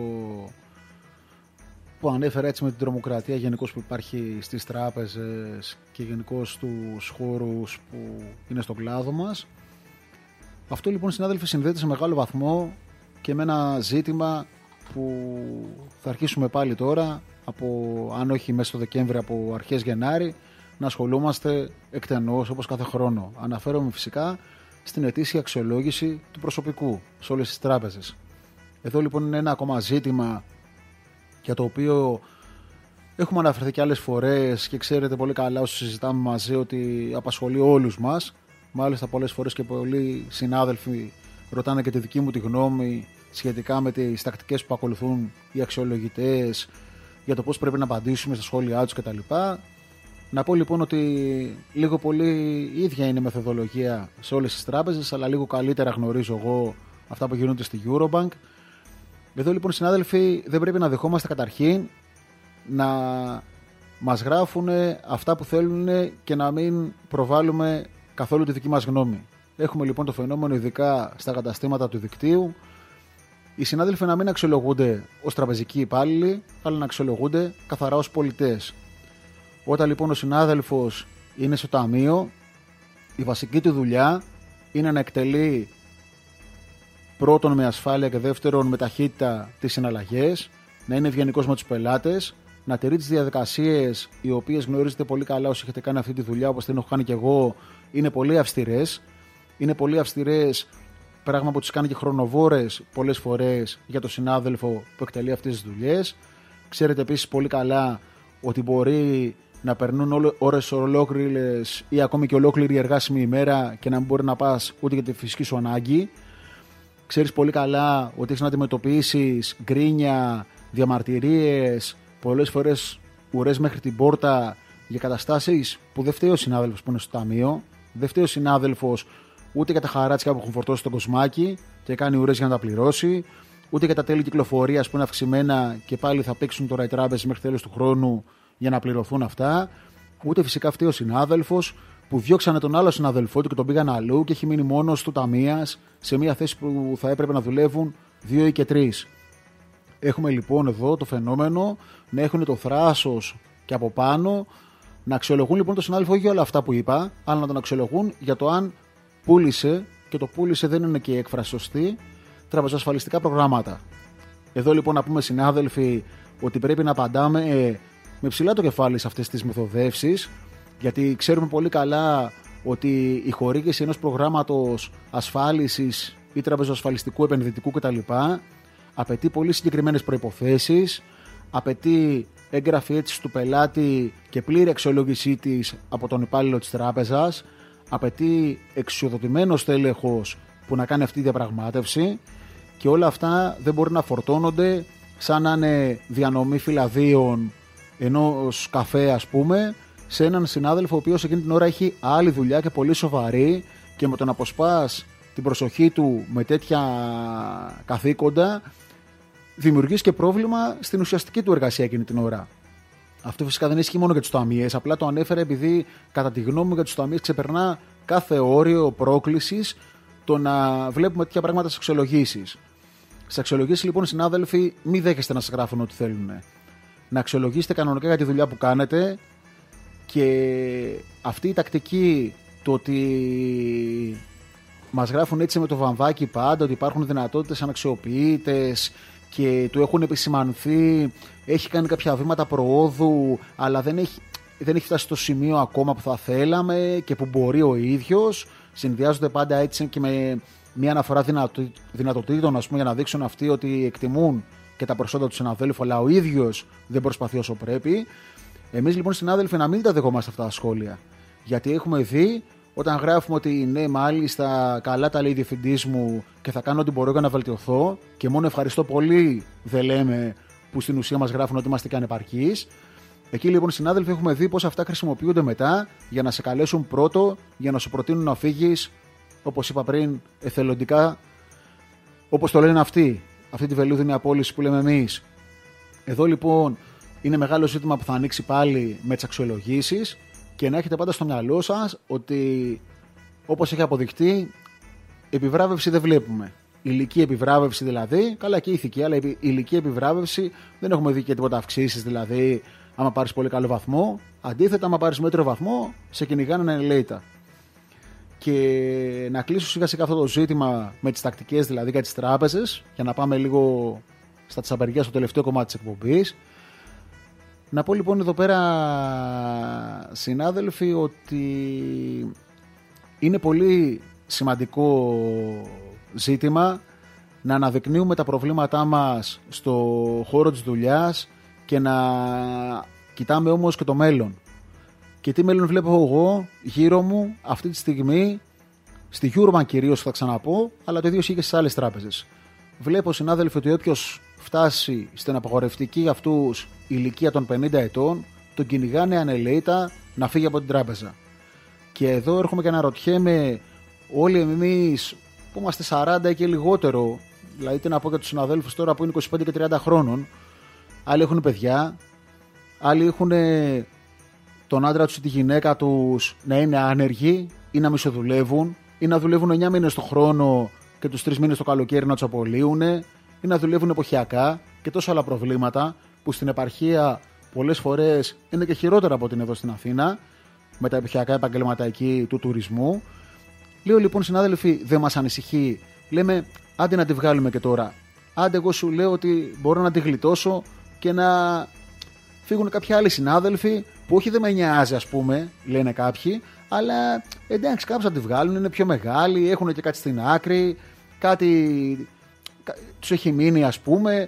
που ανέφερα, έτσι, με την τρομοκρατία γενικώς που υπάρχει στις τράπεζες και γενικώς στους χώρους που είναι στον κλάδο μας. Αυτό λοιπόν, συνάδελφοι, συνδέεται σε μεγάλο βαθμό και με ένα ζήτημα που θα αρχίσουμε πάλι τώρα, αν όχι μέσα στο Δεκέμβρη, από αρχές Γενάρη, να ασχολούμαστε εκτενώς όπως κάθε χρόνο. Αναφέρομαι φυσικά στην ετήσια αξιολόγηση του προσωπικού σε όλες τις τράπεζες. Εδώ λοιπόν είναι ένα ακόμα ζήτημα για το οποίο έχουμε αναφερθεί και άλλες φορές και ξέρετε πολύ καλά όσοι συζητάμε μαζί ότι απασχολεί όλους μας. Μάλιστα πολλές φορές και πολλοί συνάδελφοι ρωτάνε και τη δική μου τη γνώμη σχετικά με τις τακτικές που ακολουθούν οι αξιολογητές για το πώς πρέπει να απαντήσουμε στα σχόλιά τους κτλ. Να πω λοιπόν ότι λίγο πολύ η ίδια είναι η μεθοδολογία σε όλες τις τράπεζες, αλλά λίγο καλύτερα γνωρίζω εγώ αυτά που γίνονται στη Eurobank. Εδώ λοιπόν, συνάδελφοι, δεν πρέπει να δεχόμαστε καταρχήν να μας γράφουν αυτά που θέλουν και να μην προβάλλουμε καθόλου τη δική μας γνώμη. Έχουμε λοιπόν το φαινόμενο, ειδικά στα καταστήματα του δικτύου, οι συνάδελφοι να μην αξιολογούνται ως τραπεζικοί υπάλληλοι, αλλά να αξιολογούνται καθαρά ως πολιτές. Όταν λοιπόν ο συνάδελφος είναι στο ταμείο, η βασική του δουλειά είναι να εκτελεί πρώτον με ασφάλεια και δεύτερον με ταχύτητα τις συναλλαγές, να είναι ευγενικός με τους πελάτες, να τηρεί τις διαδικασίες, οι οποίες γνωρίζετε πολύ καλά όσοι έχετε κάνει αυτή τη δουλειά, όπως την έχω κάνει και εγώ, είναι πολύ αυστηρές. Είναι πολύ αυστηρές, πράγμα που τις κάνει και χρονοβόρες πολλές φορές για τον συνάδελφο που εκτελεί αυτές τις δουλειές. Ξέρετε επίσης πολύ καλά ότι μπορεί να περνούν ώρες ολόκληρες ή ακόμη και ολόκληρη εργάσιμη ημέρα και να μην μπορεί να πας ούτε για τη φυσική σου ανάγκη. Ξέρεις πολύ καλά ότι έχεις να αντιμετωπίσεις γκρίνια, διαμαρτυρίες, πολλές φορές ουρές μέχρι την πόρτα για καταστάσεις που δεν φταίει ο συνάδελφος που είναι στο ταμείο, δεν φταίει ο συνάδελφος ούτε για τα χαράτσια που έχουν φορτώσει στο κοσμάκι και κάνει ουρές για να τα πληρώσει, ούτε για τα τέλη κυκλοφορίας που είναι αυξημένα και πάλι θα παίξουν τώρα οι τράπεζες μέχρι τέλος του χρόνου για να πληρωθούν αυτά, ούτε φυσικά φταίει ο συνάδελφος που διώξανε τον άλλο συναδελφό του και τον πήγαν αλλού και έχει μείνει μόνος του ταμείας σε μια θέση που θα έπρεπε να δουλεύουν 2 ή και 3. Έχουμε λοιπόν εδώ το φαινόμενο να έχουν το θράσος και από πάνω να αξιολογούν λοιπόν τον συνάδελφο όχι για όλα αυτά που είπα, αλλά να τον αξιολογούν για το αν πούλησε, και το πούλησε δεν είναι και η έκφραση σωστή, τραπεζοασφαλιστικά προγράμματα. Εδώ λοιπόν να πούμε, συνάδελφοι, ότι πρέπει να απαντάμε με ψηλά το κεφάλι σε αυτές τις μεθοδεύσεις, γιατί ξέρουμε πολύ καλά ότι η χορήγηση ενός προγράμματος ασφάλισης ή τραπεζοασφαλιστικού επενδυτικού κτλ. Απαιτεί πολύ συγκεκριμένες προϋποθέσεις, απαιτεί έγγραφη αίτηση του πελάτη και πλήρη αξιολόγησή της από τον υπάλληλο της τράπεζας, απαιτεί εξουσιοδοτημένος τέλεχος που να κάνει αυτή τη διαπραγμάτευση και όλα αυτά δεν μπορεί να φορτώνονται σαν να είναι διανομή φυλαδίων ενός καφέ, ας πούμε, σε έναν συνάδελφο ο οποίος εκείνη την ώρα έχει άλλη δουλειά και πολύ σοβαρή, και με το να αποσπάς την προσοχή του με τέτοια καθήκοντα δημιουργείς και πρόβλημα στην ουσιαστική του εργασία εκείνη την ώρα. Αυτό φυσικά δεν ισχύει μόνο για τους ταμείες, απλά το ανέφερα επειδή κατά τη γνώμη μου για τους ταμείες ξεπερνά κάθε όριο πρόκλησης το να βλέπουμε τέτοια πράγματα στις αξιολογήσεις. Στις αξιολογήσεις λοιπόν, συνάδελφοι, μη δέχεστε να σας γράφουν ό,τι θέλουν. Να αξιολογήσετε κανονικά για τη δουλειά που κάνετε, και αυτή η τακτική, το ότι μας γράφουν έτσι με το βαμβάκι πάντα ότι υπάρχουν δυνατότητες αναξιοποιητές και του έχουν επισημανθεί, έχει κάνει κάποια βήματα προόδου, αλλά δεν έχει φτάσει στο σημείο ακόμα που θα θέλαμε και που μπορεί ο ίδιος. Συνδυάζονται πάντα έτσι και με μια αναφορά δυνατοτήτων, ας πούμε, για να δείξουν αυτοί ότι εκτιμούν και τα προσόντα του συναδέλφου, αλλά ο ίδιος δεν προσπαθεί όσο πρέπει. Εμείς λοιπόν, συνάδελφοι, να μην τα δεχόμαστε αυτά τα σχόλια. Γιατί έχουμε δει όταν γράφουμε ότι ναι, μάλιστα, καλά τα λέει η διευθυντής μου και θα κάνω ό,τι μπορώ για να βελτιωθώ, και μόνο ευχαριστώ πολύ δεν λέμε, που στην ουσία μας γράφουν ότι είμαστε και ανεπαρκείς. Εκεί λοιπόν, συνάδελφοι, έχουμε δει πώς αυτά χρησιμοποιούνται μετά για να σε καλέσουν πρώτο, για να σου προτείνουν να φύγεις, όπως είπα πριν, εθελοντικά, όπως το λένε αυτοί, αυτή τη βελούδινη απόλυση που λέμε εμείς. Εδώ λοιπόν είναι μεγάλο ζήτημα που θα ανοίξει πάλι με τις αξιολογήσεις, και να έχετε πάντα στο μυαλό σας ότι όπως έχει αποδειχτεί, επιβράβευση δεν βλέπουμε. Υλική επιβράβευση δηλαδή, καλά και ηθική, αλλά υλική επιβράβευση δεν έχουμε δει και τίποτα αυξήσεις. Δηλαδή, άμα πάρεις πολύ καλό βαθμό, αντίθετα, άμα πάρεις μέτριο βαθμό, σε κυνηγάνε ανελαίητα. Και να κλείσω σιγά σιγά αυτό το ζήτημα με τις τακτικές δηλαδή για τις τράπεζες, για να πάμε λίγο στα της απεργίας στο τελευταίο κομμάτι της εκπομπής. Να πω λοιπόν εδώ πέρα, συνάδελφοι, ότι είναι πολύ σημαντικό ζήτημα να αναδεικνύουμε τα προβλήματά μας στο χώρο της δουλειάς και να κοιτάμε όμως και το μέλλον. Και τι μέλλον βλέπω εγώ γύρω μου αυτή τη στιγμή, στη Eurobank κυρίως θα ξαναπώ, αλλά το ίδιο ισχύει και στις άλλες τράπεζες. Βλέπω, συνάδελφοι, ότι όποιος φτάσει στην απαγορευτική για αυτούς ηλικία των 50 ετών, τον κυνηγάνε ανελαίητα να φύγει από την τράπεζα. Και εδώ έρχομαι και αναρωτιέμαι, όλοι εμείς που είμαστε 40 και λιγότερο, δηλαδή τι να πω για τους συναδέλφους τώρα που είναι 25 και 30 χρόνων, άλλοι έχουν παιδιά, άλλοι έχουν τον άντρα τους ή τη γυναίκα τους να είναι άνεργοι ή να μισοδουλεύουν ή να δουλεύουν 9 μήνες το χρόνο και τους 3 μήνες το καλοκαίρι να τους απολύουν ή να δουλεύουν εποχιακά και τόσα άλλα προβλήματα που στην επαρχία πολλές φορές είναι και χειρότερα από ό,τι είναι εδώ στην Αθήνα με τα εποχιακά επαγγέλματα εκεί του τουρισμού. Λέω λοιπόν, συνάδελφοι, δεν μας ανησυχεί. Λέμε, άντε να τη βγάλουμε και τώρα. Άντε, εγώ σου λέω ότι μπορώ να τη γλιτώσω και να φύγουν κάποιοι άλλοι συνάδελφοι που όχι δεν με νοιάζει, ας πούμε, λένε κάποιοι, αλλά εντάξει, κάποιοι θα τη βγάλουν, είναι πιο μεγάλοι, έχουν και κάτι στην άκρη, κάτι τους έχει μείνει, ας πούμε,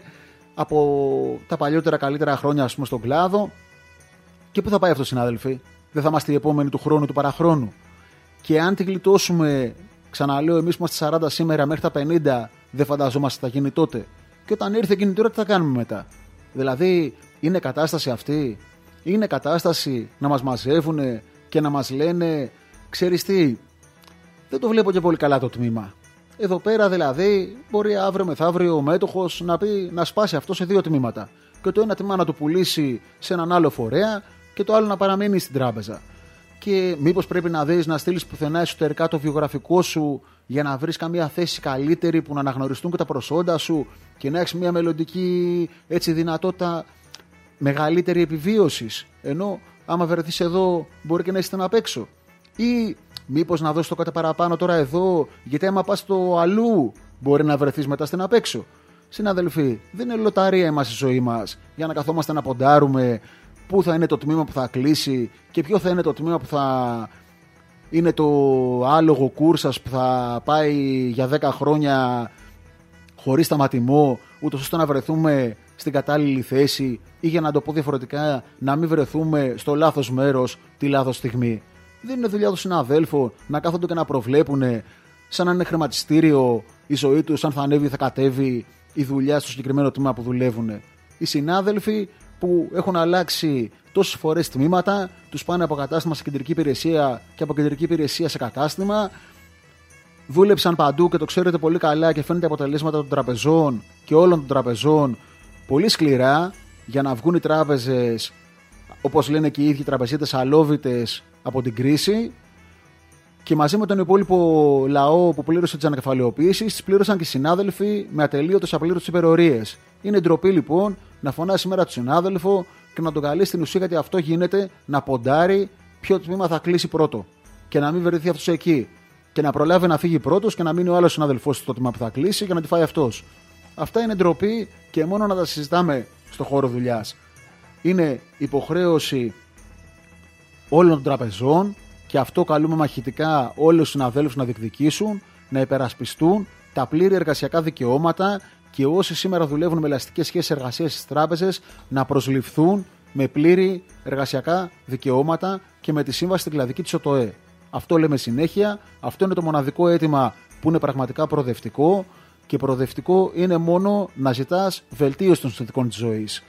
από τα παλιότερα καλύτερα χρόνια, ας πούμε, στον κλάδο. Και πού θα πάει αυτό, συνάδελφοι? Δεν θα είμαστε οι επόμενοι του χρόνου, του παραχρόνου? Και αν τη γλιτώσουμε, ξαναλέω, εμείς που είμαστε 40 σήμερα μέχρι τα 50, δεν φανταζόμαστε τι θα γίνει τότε. Και όταν ήρθε εκείνη τώρα, τι θα κάνουμε μετά? Δηλαδή, είναι κατάσταση αυτή? Είναι κατάσταση να μας μαζεύουν και να μας λένε, ξέρεις τι, δεν το βλέπω και πολύ καλά το τμήμα. Εδώ πέρα δηλαδή μπορεί αύριο μεθαύριο ο μέτοχος να πει να σπάσει αυτό σε 2 τμήματα. Και το ένα τμήμα να το πουλήσει σε έναν άλλο φορέα και το άλλο να παραμείνει στην τράπεζα. Και μήπως πρέπει να δεις να στείλεις πουθενά εσωτερικά το βιογραφικό σου για να βρεις καμία θέση καλύτερη που να αναγνωριστούν και τα προσόντα σου και να έχεις μια μελλοντική έτσι δυνατότητα μεγαλύτερη επιβίωσης. Ενώ άμα βρεθείς εδώ μπορεί και να είσαι απ' έξω. Ή μήπως να δώσεις το κάτι παραπάνω τώρα εδώ, γιατί άμα πας στο αλλού μπορεί να βρεθείς μετά στην απ' έξω. Συναδελφοί, δεν είναι λοταρία εμάς η ζωή μας για να καθόμαστε να ποντάρουμε πού θα είναι το τμήμα που θα κλείσει και ποιο θα είναι το τμήμα που θα είναι το άλογο κούρσας που θα πάει για 10 χρόνια χωρίς σταματημό, ούτως ώστε να βρεθούμε στην κατάλληλη θέση ή, για να το πω διαφορετικά, να μην βρεθούμε στο λάθος μέρος τη λάθος στιγμή. Δεν είναι δουλειά του συναδέλφου να κάθονται και να προβλέπουν σαν να είναι χρηματιστήριο η ζωή τους, αν θα ανέβει ή θα κατέβει η δουλειά στο συγκεκριμένο τμήμα που δουλεύουν. Οι συνάδελφοι που έχουν αλλάξει τόσες φορές τμήματα, τους πάνε από κατάστημα σε κεντρική υπηρεσία και από κεντρική υπηρεσία σε κατάστημα, δούλεψαν παντού και το ξέρετε πολύ καλά και φαίνεται αποτελέσματα των τραπεζών και όλων των τραπεζών πολύ σκληρά για να βγουν οι τράπεζες, όπως λένε και οι ίδιοι τραπεζίτες, αλόβητες από την κρίση, και μαζί με τον υπόλοιπο λαό που πλήρωσε τις ανακεφαλαιοποίησεις, τις πλήρωσαν και οι συνάδελφοι με ατελείωτες απλήρωτες υπερορίες. Είναι ντροπή λοιπόν να φωνάσει σήμερα τον συνάδελφο και να τον καλεί στην ουσία, γιατί αυτό γίνεται, να ποντάρει ποιο τμήμα θα κλείσει πρώτο και να μην βρεθεί αυτός εκεί. Και να προλάβει να φύγει πρώτος και να μείνει ο άλλος συνάδελφός στο τμήμα που θα κλείσει και να τη φάει αυτός. Αυτά είναι ντροπή και μόνο να τα συζητάμε στο χώρο δουλειάς. Είναι υποχρέωση όλων των τραπεζών, και αυτό καλούμε μαχητικά όλους τους συναδέλφους να διεκδικήσουν, να υπερασπιστούν τα πλήρη εργασιακά δικαιώματα, και όσοι σήμερα δουλεύουν με ελαστικές σχέσεις εργασίας στις τράπεζες να προσληφθούν με πλήρη εργασιακά δικαιώματα και με τη σύμβαση στην κλαδική της ΟΤΟΕ. Αυτό λέμε συνέχεια, αυτό είναι το μοναδικό αίτημα που είναι πραγματικά προοδευτικό, και προοδευτικό είναι μόνο να ζητάς βελτίωση των συνθηκών της ζωής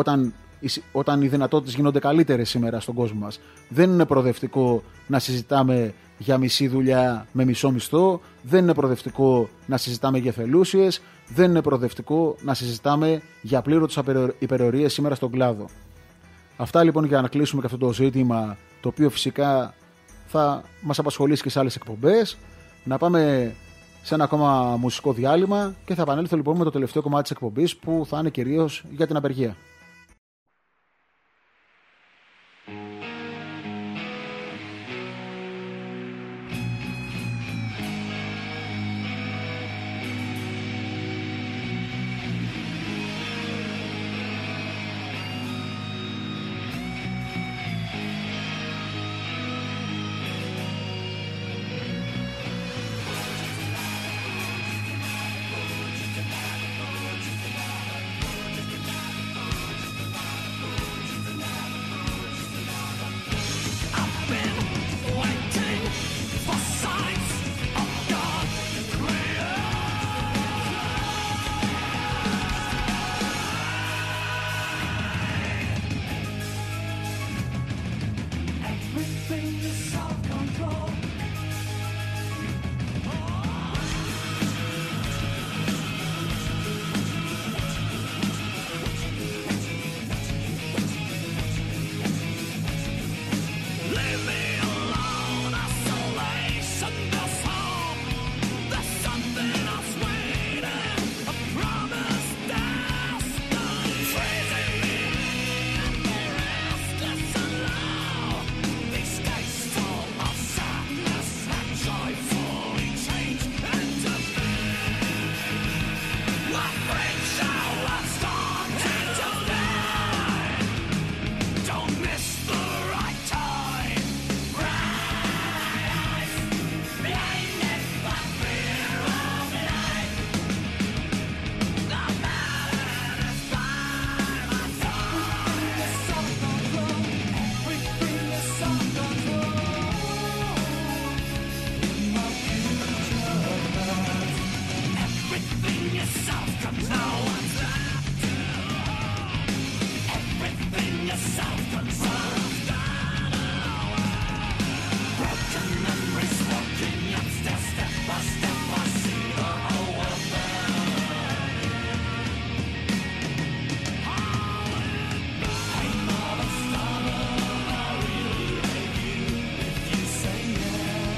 όταν οι δυνατότητες γίνονται καλύτερες σήμερα στον κόσμο μας. Δεν είναι προοδευτικό να συζητάμε για μισή δουλειά με μισό μισθό, δεν είναι προοδευτικό να συζητάμε για εθελούσιες, δεν είναι προοδευτικό να συζητάμε για πλήρωτες υπερορίες σήμερα στον κλάδο. Αυτά λοιπόν για να κλείσουμε και αυτό το ζήτημα, το οποίο φυσικά θα μας απασχολήσει και σε άλλες εκπομπές. Να πάμε σε ένα ακόμα μουσικό διάλειμμα και θα επανέλθω λοιπόν με το τελευταίο κομμάτι της εκπομπής που θα είναι κυρίως για την απεργία.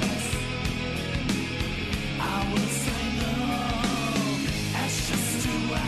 To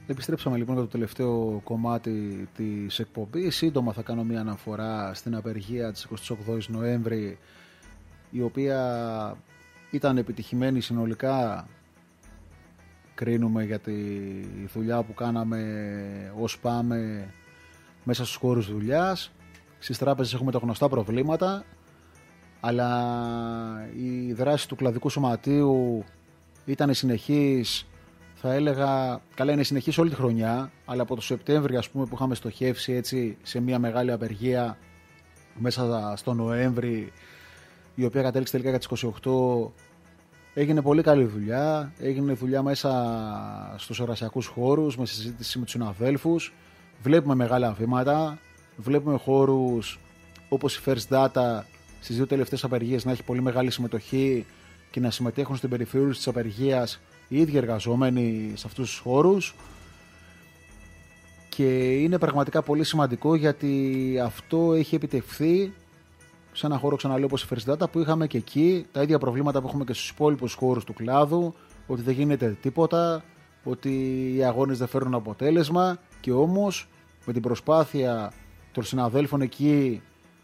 Επιστρέψαμε λοιπόν για το τελευταίο κομμάτι της εκπομπής. Σύντομα θα κάνω μια αναφορά στην απεργία της 28 Νοέμβρη, η οποία ήταν επιτυχημένη συνολικά. Κρίνουμε για τη δουλειά που κάναμε ως ΠΑΜΕ μέσα στους χώρους δουλειάς. Στις τράπεζες έχουμε τα γνωστά προβλήματα, αλλά η δράση του κλαδικού σωματείου ήταν συνεχής. Θα έλεγα, καλά, είναι συνεχής όλη τη χρονιά, αλλά από το Σεπτέμβριο, ας πούμε, που είχαμε στοχεύσει έτσι σε μια μεγάλη απεργία μέσα στο Νοέμβρη, η οποία κατέληξε τελικά για τις 28, έγινε πολύ καλή δουλειά. Έγινε δουλειά μέσα στους εργασιακούς χώρους, με συζήτηση με τους συναδέλφους. Βλέπουμε μεγάλα βήματα, βλέπουμε χώρους όπως η First Data στις 2 τελευταίες απεργίες να έχει πολύ μεγάλη συμμετοχή και να συμμετέχουν στην περιφέρεια της απεργίας οι ίδιοι εργαζόμενοι σε αυτούς τους χώρους, και είναι πραγματικά πολύ σημαντικό, γιατί αυτό έχει επιτευχθεί σε ένα χώρο, ξαναλέω, όπως η First Data, που είχαμε και εκεί τα ίδια προβλήματα που έχουμε και στους υπόλοιπους χώρους του κλάδου, ότι δεν γίνεται τίποτα, ότι οι αγώνες δεν φέρνουν αποτέλεσμα, και όμως με την προσπάθεια των συναδέλφων εκεί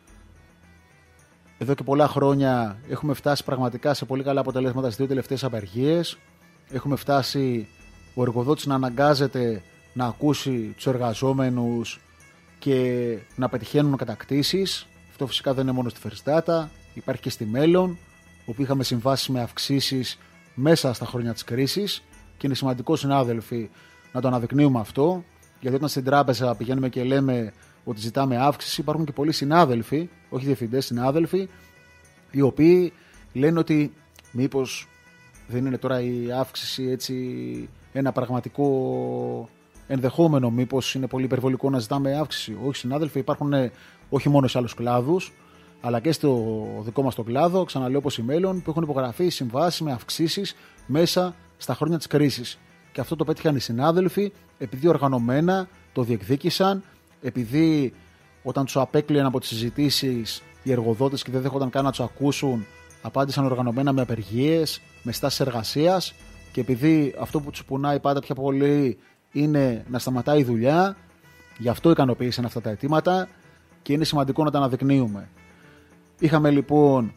εδώ και πολλά χρόνια έχουμε φτάσει πραγματικά σε πολύ καλά αποτελέσματα στις 2 τελευταίες απεργίες. Έχουμε φτάσει ο εργοδότης να αναγκάζεται να ακούσει τους εργαζόμενους και να πετυχαίνουν κατακτήσεις. Αυτό φυσικά δεν είναι μόνο στη First Data, υπάρχει και στη Μέλλον, όπου είχαμε συμβάσεις με αυξήσεις μέσα στα χρόνια της κρίσης, και είναι σημαντικό, συνάδελφοι, να το αναδεικνύουμε αυτό, γιατί όταν στην τράπεζα πηγαίνουμε και λέμε ότι ζητάμε αύξηση, υπάρχουν και πολλοί συνάδελφοι, όχι διευθυντές, συνάδελφοι, οι οποίοι λένε ότι μήπως δεν είναι τώρα η αύξηση έτσι ένα πραγματικό ενδεχόμενο, μήπως είναι πολύ υπερβολικό να ζητάμε αύξηση. Όχι, συνάδελφοι, υπάρχουν όχι μόνο σε άλλους κλάδους, αλλά και στο δικό μας τον κλάδο, ξαναλέω, όπως η Μέλλον, που έχουν υπογραφεί συμβάσεις με αυξήσεις μέσα στα χρόνια της κρίσης. Και αυτό το πέτυχαν οι συνάδελφοι επειδή οργανωμένα το διεκδίκησαν, επειδή όταν τους απέκλειαν από τις συζητήσεις οι εργοδότες και δεν δέχονταν καν να τους ακούσουν, απάντησαν οργανωμένα με απεργίες, με στάσεις εργασίας, και επειδή αυτό που τους πουνάει πάντα πιο πολύ είναι να σταματάει η δουλειά, γι' αυτό ικανοποίησαν αυτά τα αιτήματα και είναι σημαντικό να τα αναδεικνύουμε. Είχαμε λοιπόν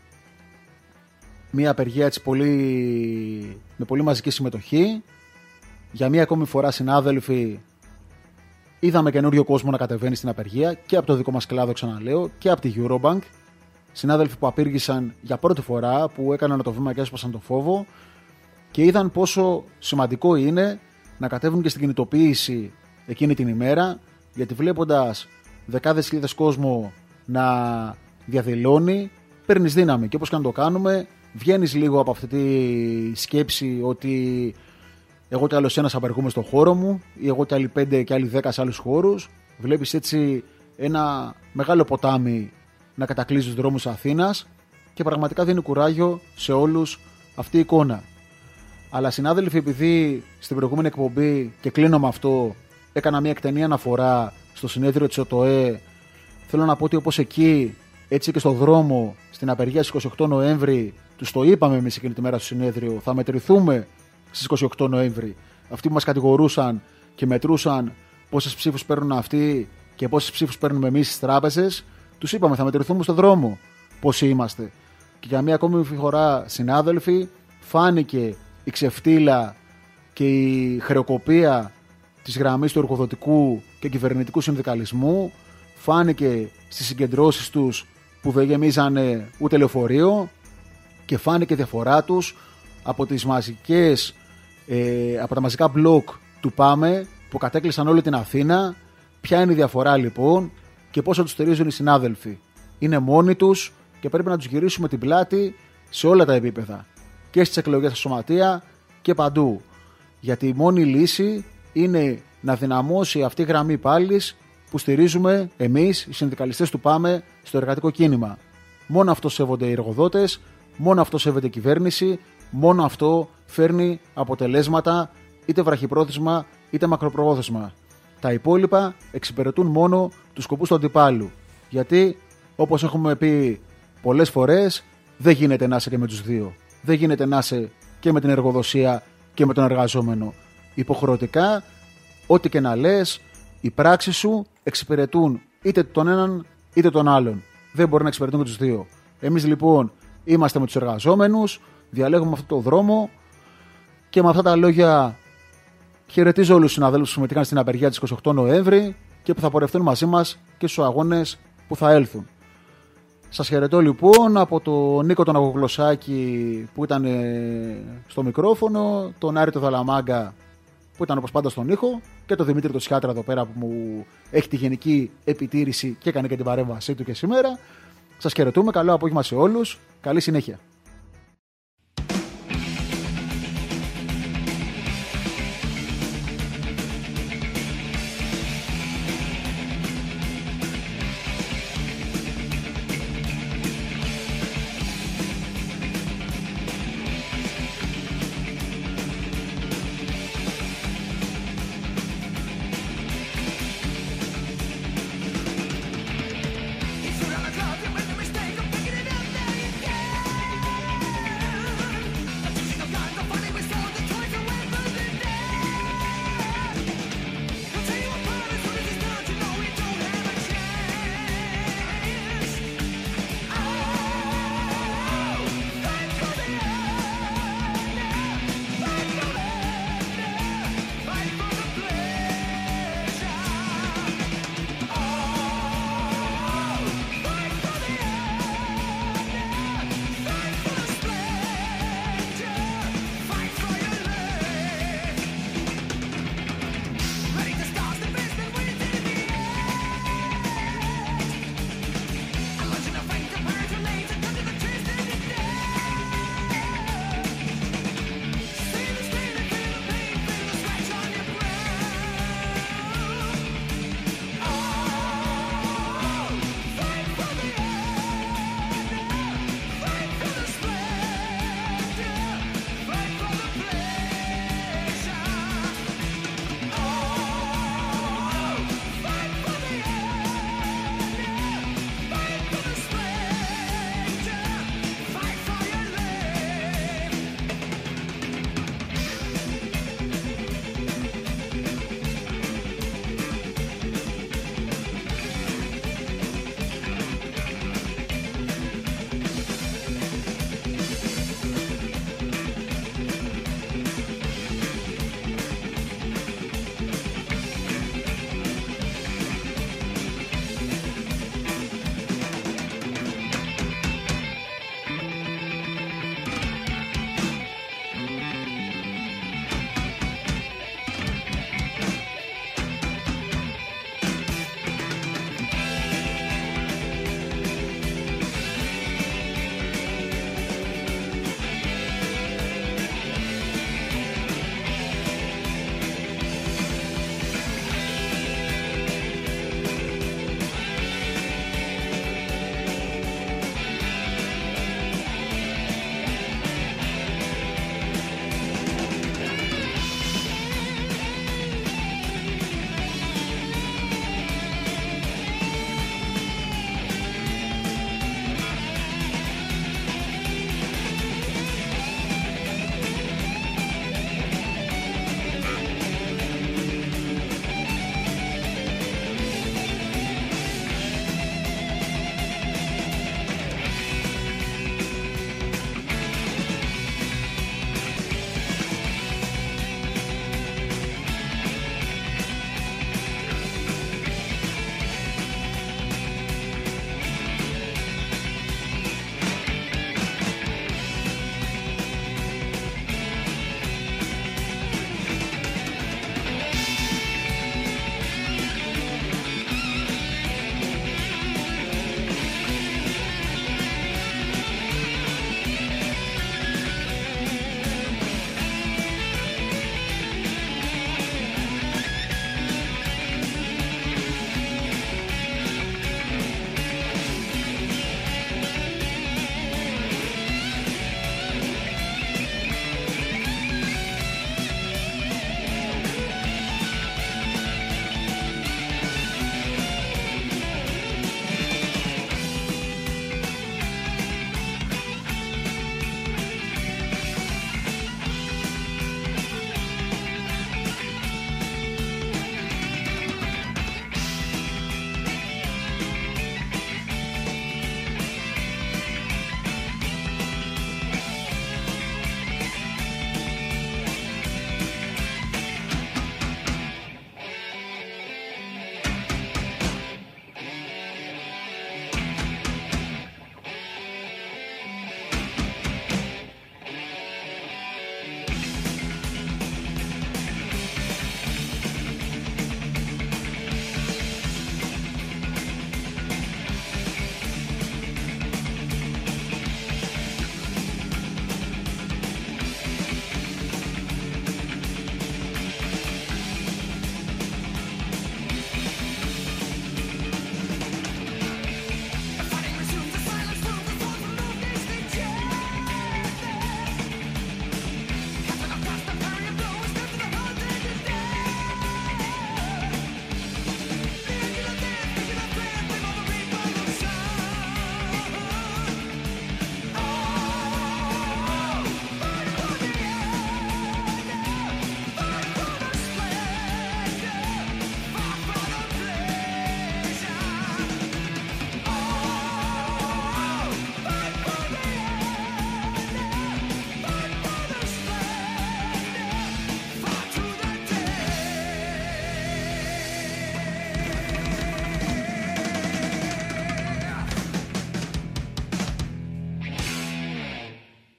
μια απεργία έτσι με πολύ μαζική συμμετοχή. Για μία ακόμη φορά, συνάδελφοι, είδαμε καινούριο κόσμο να κατεβαίνει στην απεργία, και από το δικό μας κλάδο, ξαναλέω, και από τη Eurobank. Συνάδελφοι που απήργησαν για πρώτη φορά, που έκαναν το βήμα και έσπασαν το φόβο και είδαν πόσο σημαντικό είναι να κατέβουν και στην κινητοποίηση εκείνη την ημέρα, γιατί βλέποντας δεκάδες χιλιάδες κόσμο να διαδηλώνει, παίρνεις δύναμη, και όπως και να το κάνουμε, βγαίνεις λίγο από αυτή τη σκέψη ότι εγώ κι άλλος ένας απεργούμε στο χώρο μου, ή εγώ κι άλλοι 5 και άλλοι 10 σε άλλους χώρους. Βλέπεις έτσι ένα μεγάλο ποτάμι να κατακλείζει τους δρόμους Αθήνας, και πραγματικά δίνει κουράγιο σε όλους αυτή η εικόνα. Αλλά, συνάδελφοι, επειδή στην προηγούμενη εκπομπή, και κλείνω με αυτό, έκανα μια εκτενή αναφορά στο συνέδριο της ΟΤΟΕ, θέλω να πω ότι όπως εκεί, έτσι και στο δρόμο, στην απεργία στις 28 Νοέμβρη, τους το είπαμε εμείς εκείνη τη μέρα στο συνέδριο, θα μετρηθούμε στις 28 Νοέμβρη. Αυτοί που μας κατηγορούσαν και μετρούσαν πόσες ψήφους παίρνουν αυτοί και πόσες ψήφους παίρνουμε εμείς στις τράπεζες, τους είπαμε θα μετρηθούμε στο δρόμο πόσοι είμαστε. Και για μία ακόμη φορά, συνάδελφοι, φάνηκε η ξεφτύλα και η χρεοκοπία της γραμμής του εργοδοτικού και κυβερνητικού συνδικαλισμού. Φάνηκε στις συγκεντρώσεις τους που δεν γεμίζανε ούτε λεωφορείο, και φάνηκε διαφορά τους από από τα μαζικά μπλοκ του ΠΑΜΕ που κατέκλυσαν όλη την Αθήνα. Ποια είναι η διαφορά λοιπόν και πόσο τους στηρίζουν οι συνάδελφοι? Είναι μόνοι τους και πρέπει να τους γυρίσουμε την πλάτη σε όλα τα επίπεδα, και στις εκλογές στα σωματεία και παντού, γιατί η μόνη λύση είναι να δυναμώσει αυτή η γραμμή πάλης που στηρίζουμε εμείς οι συνδικαλιστές του ΠΑΜΕ στο εργατικό κίνημα. Μόνο αυτό σέβονται οι εργοδότες, μόνο αυτό σέβεται η κυβέρνηση, μόνο αυτό φέρνει αποτελέσματα, είτε βραχυπρόθεσμα είτε μακροπρόθεσμα. Τα υπόλοιπα εξυπηρετούν μόνο τους σκοπούς του αντιπάλου. Γιατί, όπως έχουμε πει πολλές φορές, δεν γίνεται να είσαι και με τους δύο. Δεν γίνεται να είσαι και με την εργοδοσία και με τον εργαζόμενο. Υποχρεωτικά ό,τι και να λες, οι πράξεις σου εξυπηρετούν είτε τον έναν είτε τον άλλον. Δεν μπορεί να εξυπηρετούν και τους δύο. Εμείς λοιπόν είμαστε με τους εργαζόμενους, διαλέγουμε αυτό το δρόμο και με αυτά τα λόγια χαιρετίζω όλους τους συναδέλφους που συμμετείχαν στην απεργία της 28 Νοέμβρη και που θα πορευτούν μαζί μας και στους αγώνες που θα έλθουν. Σας χαιρετώ λοιπόν από τον Νίκο τον Αγωγλωσσάκη που ήταν στο μικρόφωνο, τον Άρη τον Δαλαμάγκα που ήταν όπως πάντα στον ήχο και τον Δημήτρη τον Σιάτρα εδώ πέρα που μου έχει τη γενική επιτήρηση και έκανε και την παρέμβασή του και σήμερα. Σας χαιρετούμε, καλό απόγευμα σε όλους, καλή συνέχεια.